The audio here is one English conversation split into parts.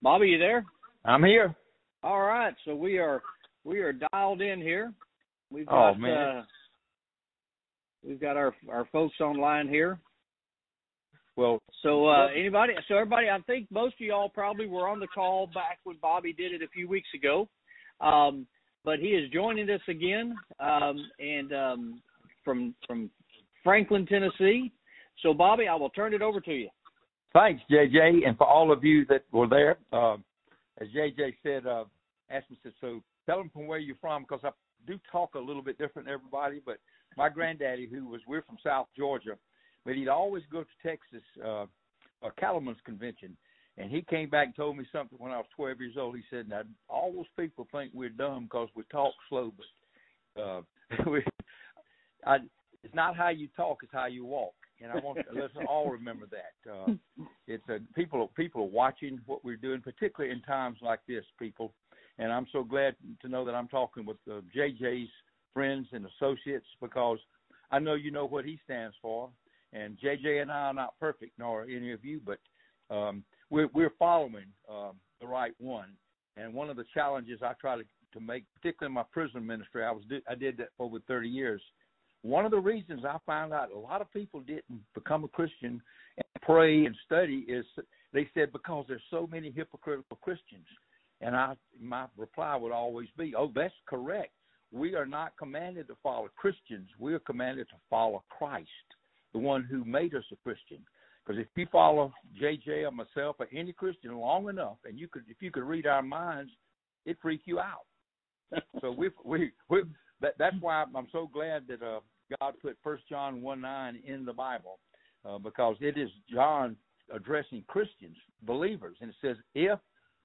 Bobby, you there? I'm here. All right, so we are dialed in here. We've got we've got our folks online here. Well, so everybody, I think most of y'all probably were on the call back when Bobby did it a few weeks ago, but he is joining us again, and from Franklin, Tennessee. So, Bobby, I will turn it over to you. Thanks, JJ, and for all of you that were there. As JJ said, asked me, so tell them from where you're from, because I do talk a little bit different than everybody, but my granddaddy, we're from South Georgia, but he'd always go to Texas, a Cattlemen's Convention, and he came back and told me something when I was 12 years old. He said, now, all those people think we're dumb because we talk slow, but it's not how you talk, it's how you walk. And I want let's all remember that. People are watching what we're doing, particularly in times like this, people. And I'm so glad to know that I'm talking with JJ's friends and associates, because I know you know what he stands for. And JJ and I are not perfect, nor are any of you, but we're following the right one. And one of the challenges I try to make, particularly in my prison ministry, I did that for over 30 years. One of the reasons I found out a lot of people didn't become a Christian and pray and study is they said because there's so many hypocritical Christians. And my reply would always be, oh, that's correct. We are not commanded to follow Christians. We are commanded to follow Christ, the one who made us a Christian. Because if you follow JJ or myself or any Christian long enough, and if you could read our minds, it'd freak you out. So that's why I'm so glad that God put 1 John 1:9 in the Bible, because it is John addressing Christians, believers. And it says, if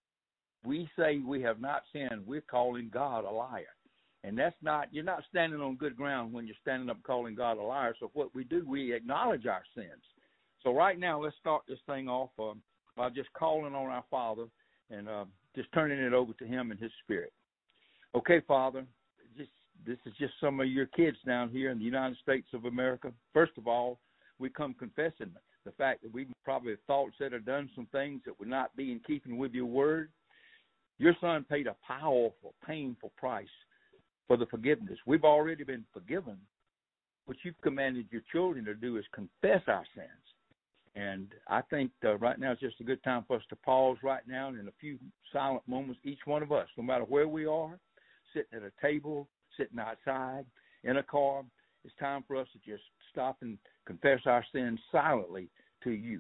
we say we have not sinned, we're calling God a liar. And you're not standing on good ground when you're standing up calling God a liar. So what we do, we acknowledge our sins. So right now, let's start this thing off by just calling on our Father and just turning it over to Him and His Spirit. Okay, Father, this is just some of your kids down here in the United States of America. First of all, we come confessing the fact that we probably thought, said, or done some things that would not be in keeping with your word. Your Son paid a powerful, painful price for the forgiveness. We've already been forgiven. What you've commanded your children to do is confess our sins. And I think right now is just a good time for us to pause right now, and in a few silent moments, each one of us, no matter where we are, sitting at a table, sitting outside, in a car, it's time for us to just stop and confess our sins silently to you.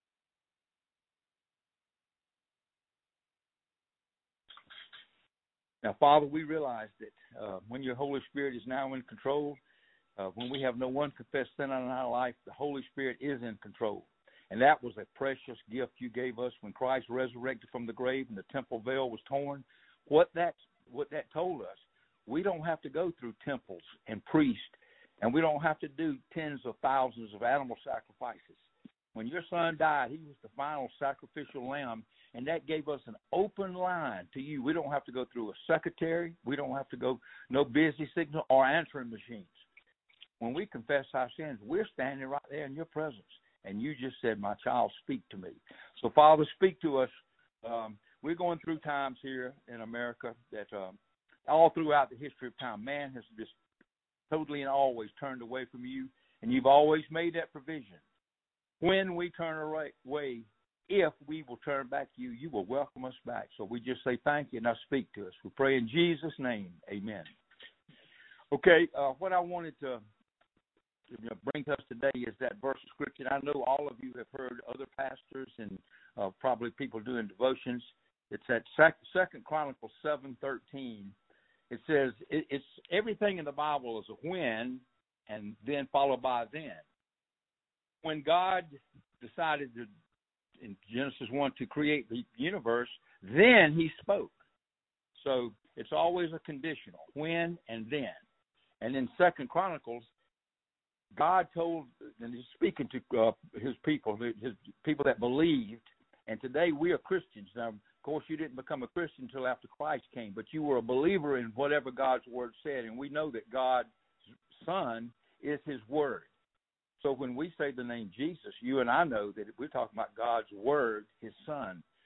Now, Father, we realize that when your Holy Spirit is now in control, when we have no one confess sin in our life, the Holy Spirit is in control. And that was a precious gift you gave us when Christ resurrected from the grave and the temple veil was torn. What that told us, we don't have to go through temples and priests, and we don't have to do tens of thousands of animal sacrifices. When your Son died, he was the final sacrificial lamb, and that gave us an open line to you. We don't have to go through a secretary. We don't have to go no busy signal or answering machines. When we confess our sins, we're standing right there in your presence, and you just said, my child, speak to me. So, Father, speak to us. We're going through times here in America that all throughout the history of time, man has just totally and always turned away from you, and you've always made that provision. When we turn away, if we will turn back to you, you will welcome us back. So we just say thank you, and now speak to us. We pray in Jesus' name. Amen. Okay, what I wanted to bring to us today is that verse of Scripture. I know all of you have heard other pastors and probably people doing devotions. It's at 2 Chronicles 7:13. It says it's everything in the Bible is a when and then followed by a then. When God decided to, in Genesis 1, to create the universe, then he spoke. So it's always a conditional, when and then. And in 2 Chronicles, God told, and he's speaking to his people that believed, and today we are Christians. Now, of course, you didn't become a Christian until after Christ came, but you were a believer in whatever God's word said, and we know that God's Son is his word. So when we say the name Jesus, you and I know that we're talking about God's word, his Son,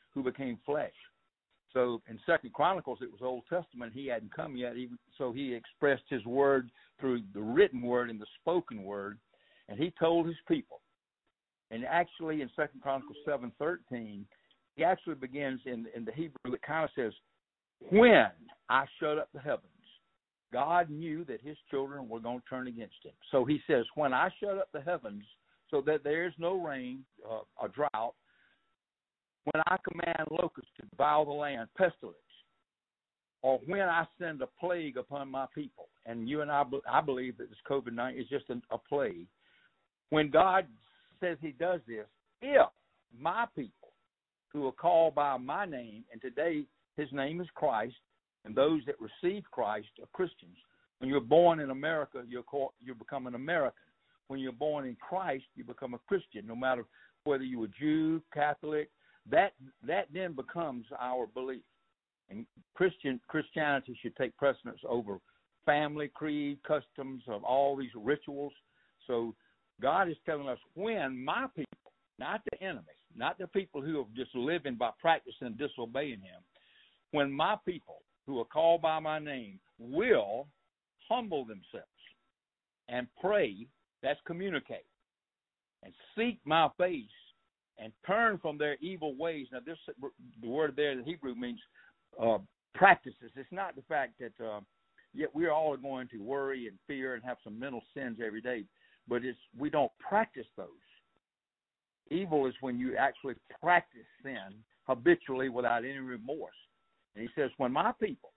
who became flesh. So in 2 Chronicles, it was Old Testament. He hadn't come yet, so he expressed his word through the written word and the spoken word, and he told his people. And actually, in 2 Chronicles 7:13, he actually begins in the Hebrew. It kind of says, "When I shut up the heavens." God knew that his children were going to turn against him. So he says, "When I shut up the heavens so that there is no rain or drought, when I command locusts to devour the land, pestilence, or when I send a plague upon my people," and you and I believe that this COVID-19 is just a plague. When God says he does this, if my people who are called by my name, and today his name is Christ, and those that receive Christ are Christians. When you're born in America, you become an American. When you're born in Christ, you become a Christian, no matter whether you're a Jew, Catholic. That then becomes our belief. And Christianity should take precedence over family, creed, customs, of all these rituals. So God is telling us, when my people, not the enemy, not the people who are just living by practicing and disobeying him, when my people who are called by my name will humble themselves and pray, that's communicate, and seek my face and turn from their evil ways. Now, the word there in Hebrew means practices. It's not the fact that yet we're all going to worry and fear and have some mental sins every day, but we don't practice those. Evil is when you actually practice sin habitually without any remorse. And he says, when my people,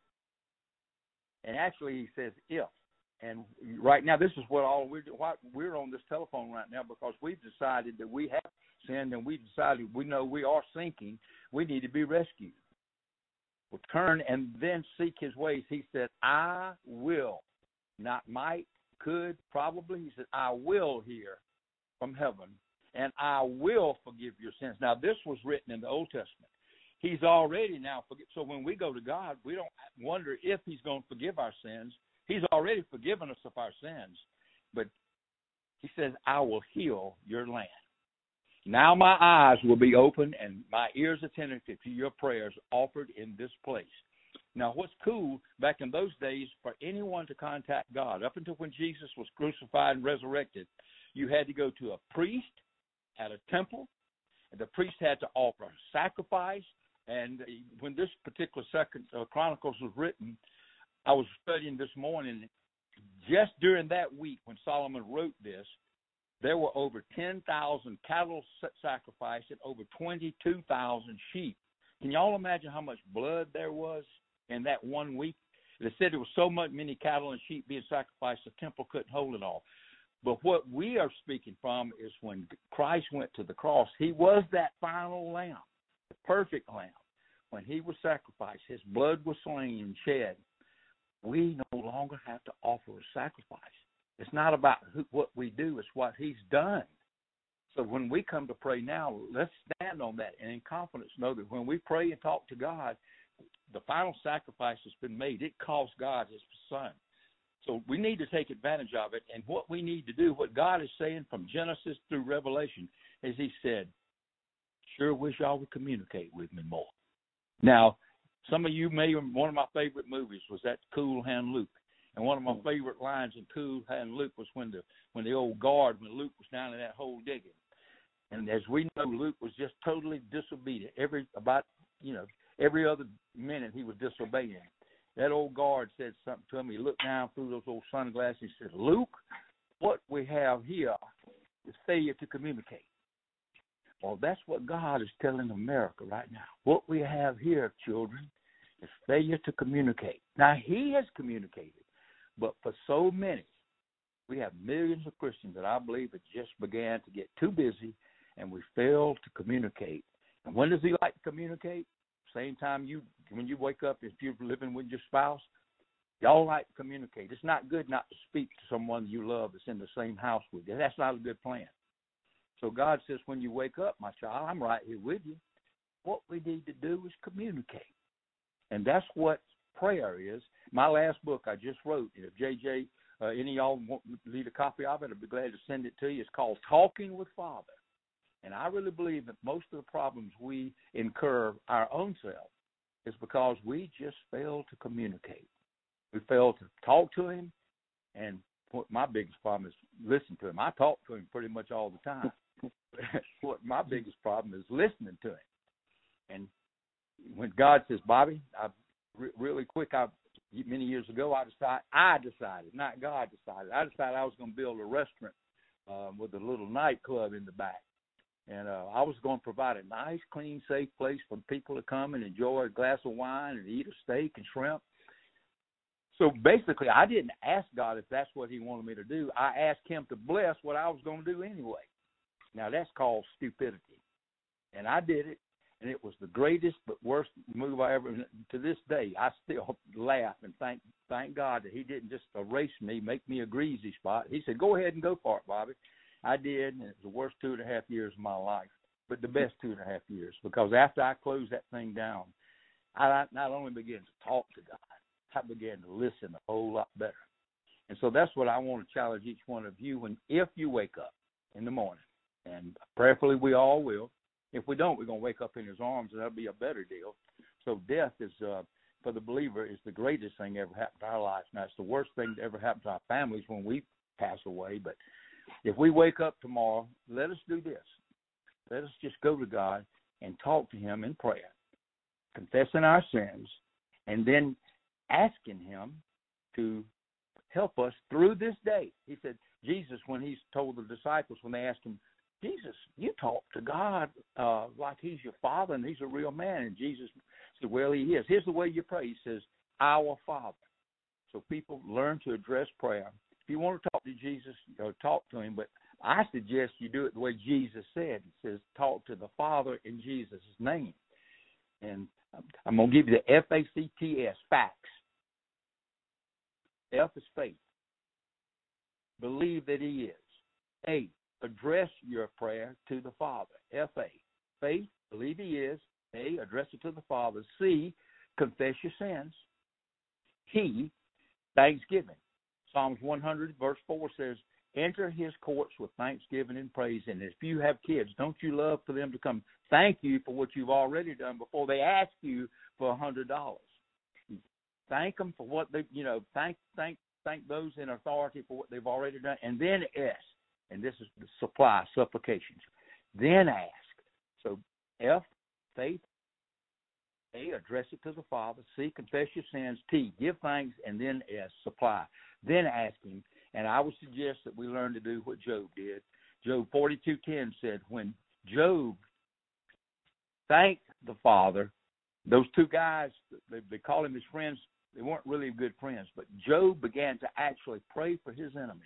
and actually he says if, and right now this is what we're on this telephone right now, because we've decided that we have sinned, and we know we are sinking. We need to be rescued. We'll turn and then seek his ways. He said, I will, not might, could, probably. He said, I will hear from heaven, and I will forgive your sins. Now, this was written in the Old Testament. He's already now forgiven. So when we go to God, we don't wonder if he's going to forgive our sins. He's already forgiven us of our sins. But he says, I will heal your land. Now my eyes will be open and my ears attentive to your prayers offered in this place. Now, what's cool, back in those days, for anyone to contact God, up until when Jesus was crucified and resurrected, you had to go to a priest at a temple, and the priest had to offer a sacrifice. And when this particular Second Chronicles was written, I was studying this morning. Just during that week when Solomon wrote this, there were over 10,000 cattle sacrificed and over 22,000 sheep. Can y'all imagine how much blood there was in that 1 week? They said there was so many cattle and sheep being sacrificed, the temple couldn't hold it all. But what we are speaking from is when Christ went to the cross, he was that final lamb, the perfect lamb. When he was sacrificed, his blood was slain and shed. We no longer have to offer a sacrifice. It's not about what we do, it's what he's done. So when we come to pray now, let's stand on that and in confidence know that when we pray and talk to God, the final sacrifice has been made. It cost God his son. So we need to take advantage of it. And what we need to do, what God is saying from Genesis through Revelation, is he said, sure wish y'all would communicate with me more. Now, some of you one of my favorite movies was that Cool Hand Luke. And one of my favorite lines in Cool Hand Luke was when the old guard, when Luke was down in that hole digging. And as we know, Luke was just totally disobedient. Every other minute he was disobeying. That old guard said something to him. He looked down through those old sunglasses and said, Luke, what we have here is failure to communicate. Well, that's what God is telling America right now. What we have here, children, is failure to communicate. Now, he has communicated, but for so many, we have millions of Christians that I believe have just began to get too busy, and we fail to communicate. And when does he like to communicate? Same time when you wake up, if you're living with your spouse, y'all like to communicate. It's not good not to speak to someone you love that's in the same house with you. That's not a good plan. So God says, when you wake up, my child, I'm right here with you. What we need to do is communicate. And that's what prayer is. My last book I just wrote, if JJ, any of y'all want to leave a copy of it, I'd be glad to send it to you. It's called Talking with Father. And I really believe that most of the problems we incur our own self is because we just fail to communicate. We fail to talk to him, and what my biggest problem is listen to him. I talk to him pretty much all the time. What my biggest problem is listening to him. And when God says, Bobby, really quick, many years ago, I decided, not God decided. I decided I was going to build a restaurant with a little nightclub in the back. And I was going to provide a nice, clean, safe place for people to come and enjoy a glass of wine and eat a steak and shrimp. So basically, I didn't ask God if that's what he wanted me to do. I asked him to bless what I was going to do anyway. Now, that's called stupidity. And I did it, and it was the greatest but worst move I ever, to this day, I still laugh and thank God that he didn't just erase me, make me a greasy spot. He said, go ahead and go for it, Bobby. I did, and it was the worst 2.5 years of my life, but the best 2.5 years, because after I closed that thing down, I not only began to talk to God, I began to listen a whole lot better. And so that's what I want to challenge each one of you if you wake up in the morning, and prayerfully we all will. If we don't, we're going to wake up in his arms, and that'll be a better deal. So death is, for the believer, is the greatest thing ever happened to our lives. Now, it's the worst thing that ever happened to our families when we pass away, but if we wake up tomorrow, let us do this. Let us just go to God and talk to him in prayer, confessing our sins, and then asking him to help us through this day. He said, Jesus, when he told the disciples, when they asked him, Jesus, you talk to God like he's your father and he's a real man. And Jesus said, well, he is. Here's the way you pray. He says, our Father. So people learn to address prayer. If you want to talk to Jesus, talk to him. But I suggest you do it the way Jesus said. It says, talk to the Father in Jesus' name. And I'm going to give you the FACTS, facts. F is faith. Believe that he is. A, address your prayer to the Father. F-A, faith, believe he is. A, address it to the Father. C, confess your sins. T, thanksgiving. Psalms 100, verse 4 says, enter his courts with thanksgiving and praise. And if you have kids, don't you love for them to come thank you for what you've already done before they ask you for $100? Thank them for what they, thank those in authority for what they've already done. And then S, and this is the supply, supplications. Then ask. So F, faith. A, address it to the Father. C, confess your sins. T, give thanks. And then S, supply. Then ask him. And I would suggest that we learn to do what Job did. Job 42:10 said, when Job thanked the Father, those two guys, they call him his friends, they weren't really good friends, but Job began to actually pray for his enemies.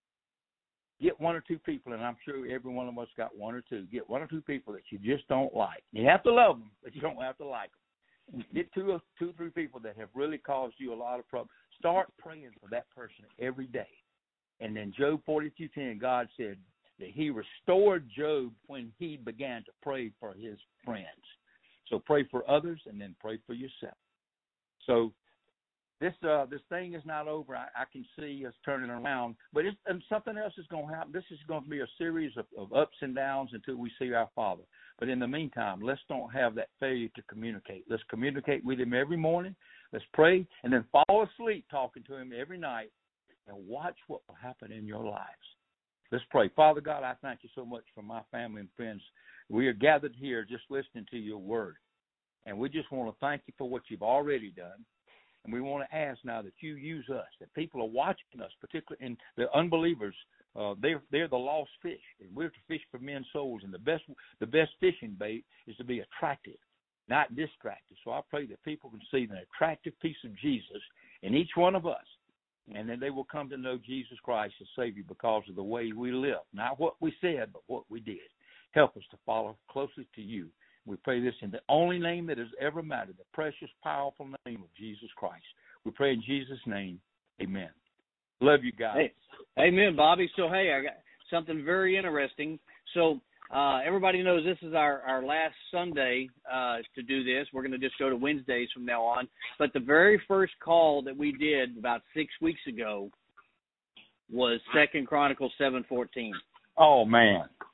Get one or two people, and I'm sure every one of us got one or two. Get one or two people that you just don't like. You have to love them, but you don't have to like them. Get two or three people that have really caused you a lot of problems. Start praying for that person every day. And then Job 42:10, God said that he restored Job when he began to pray for his friends. So pray for others and then pray for yourself. So this thing is not over. I can see us turning around, but something else is going to happen. This is going to be a series of ups and downs until we see our Father. But in the meantime, let's don't have that failure to communicate. Let's communicate with him every morning. Let's pray, and then fall asleep talking to him every night, and watch what will happen in your lives. Let's pray. Father God, I thank you so much for my family and friends. We are gathered here just listening to your word, and we just want to thank you for what you've already done. And we want to ask now that you use us, that people are watching us, particularly in the unbelievers. They're the lost fish, and we're to fish for men's souls. And the best fishing bait is to be attractive, not distracted. So I pray that people can see the attractive piece of Jesus in each one of us, and then they will come to know Jesus Christ as Savior because of the way we live, not what we said, but what we did. Help us to follow closely to you. We pray this in the only name that has ever mattered, the precious, powerful name of Jesus Christ. We pray in Jesus' name. Amen. Love you guys. Hey, amen, Bobby. So, hey, I got something very interesting. So everybody knows this is our last Sunday to do this. We're going to just go to Wednesdays from now on. But the very first call that we did about 6 weeks ago was 2 Chronicles 7:14. Oh, man.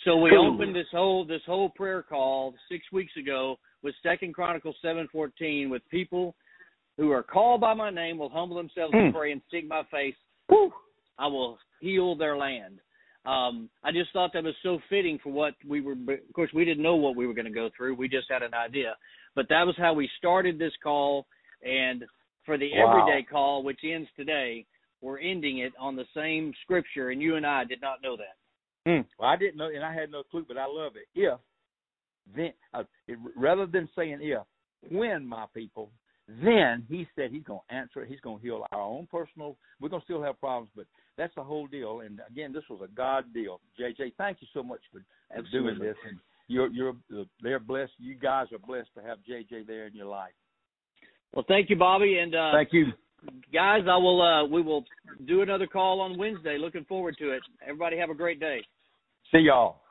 So we opened this whole prayer call 6 weeks ago with 2 Chronicles 7:14, with people who are called by my name will humble themselves and pray and seek my face. I will heal their land. I just thought that was so fitting for what we were. Of course, we didn't know what we were going to go through. We just had an idea. But that was how we started this call. And for the everyday call, which ends today, we're ending it on the same scripture. And you and I did not know that. Well, I didn't know, and I had no clue, but I love it. If, then, rather than saying if, when, my people, then he said he's going to answer it. He's going to heal our own personal. We're going to still have problems, but that's the whole deal. And again, this was a God deal. JJ, thank you so much for doing this. And they're blessed. You guys are blessed to have JJ there in your life. Well, thank you, Bobby, and thank you, guys. We will do another call on Wednesday. Looking forward to it. Everybody have a great day. See y'all.